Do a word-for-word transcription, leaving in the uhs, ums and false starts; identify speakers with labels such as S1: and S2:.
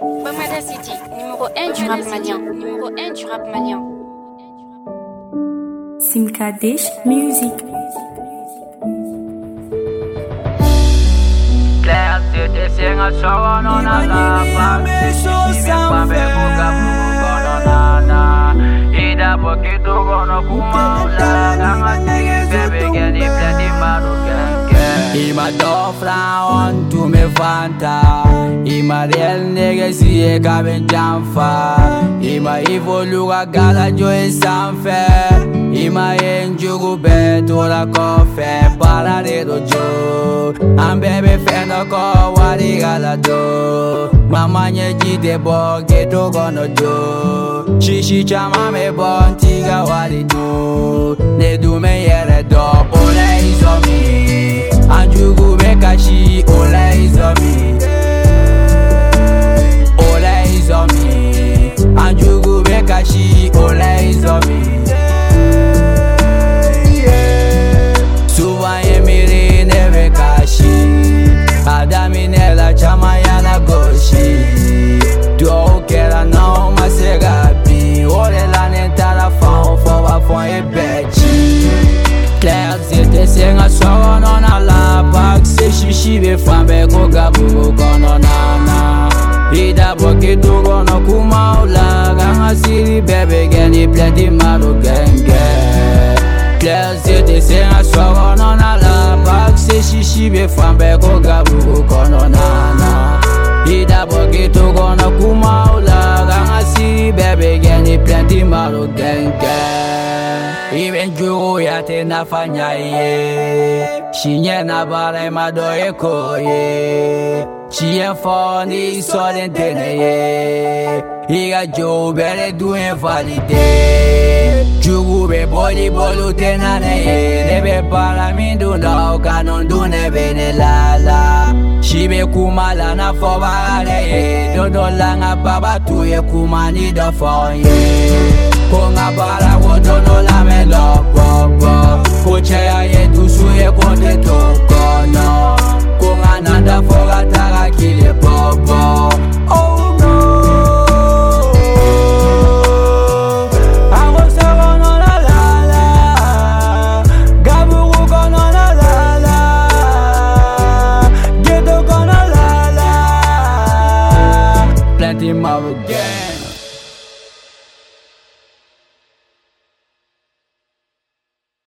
S1: Bamada City, numéro un du rap malien. Numéro un du rap malien.
S2: Simkadesh Music.
S3: Claire, c'était c'est un show, non, non, non, Ida porque tu gono kumala Nanga tiki bebe geni plati maru genke Ima dofra on tu me vanta Ima real nigga siye kaben jamfa Ima evoluga gala joe sanfe Ima enjugu beto la kofe Para de dojo Am bebe fendo ko wari gala do Mama nye jide bo geto gono jo Shishi chama me bon tiga wali do Ne du me yere do Ole izo mi Anjugu me kashi Ole izo mi Ole izo mi Anjugu me kashi Ole izo mi Suva ye miri neve kashi Adami nela chama yana goshi Do kera não masega Ore la nentara fão, fova fão e beti Claire, zete senga sogo nona lapa Se xixi be fambe ko gabu kono nana Ida boki tu gono kumaula Ganga siri bebe geni pleti maru genge Claire, zete senga sogo nona lapa Se xixi be fambe ko gabu kono nana Ida boki tu gono kumaula Ganga siri bebe geni pleti maru genge Even jugo ya te nafanya ye Shinye na bare madoye koye Chien foni soden tene ye Iga jo bere du invalide Jugu be boli bolu tenane ye Nebe para min du na kanon du nebe ne lala Shibe kumala na fobare ye Dodo langa baba tuye kumani da fonye Konga bara wodo no la me lo bobo Koche ya ye dusu